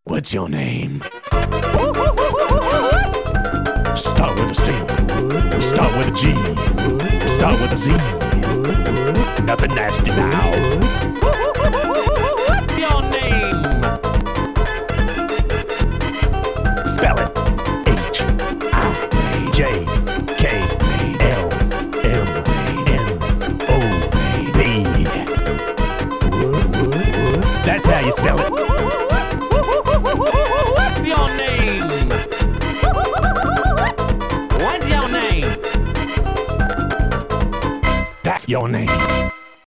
What's your name? Start with a C. Start with a G. Start with a Z. Nothing nasty now. What's your name? Spell it. H-I-J-K-L-M-N-O-P. That's how you spell it. What's your name? What's your name? That's your name.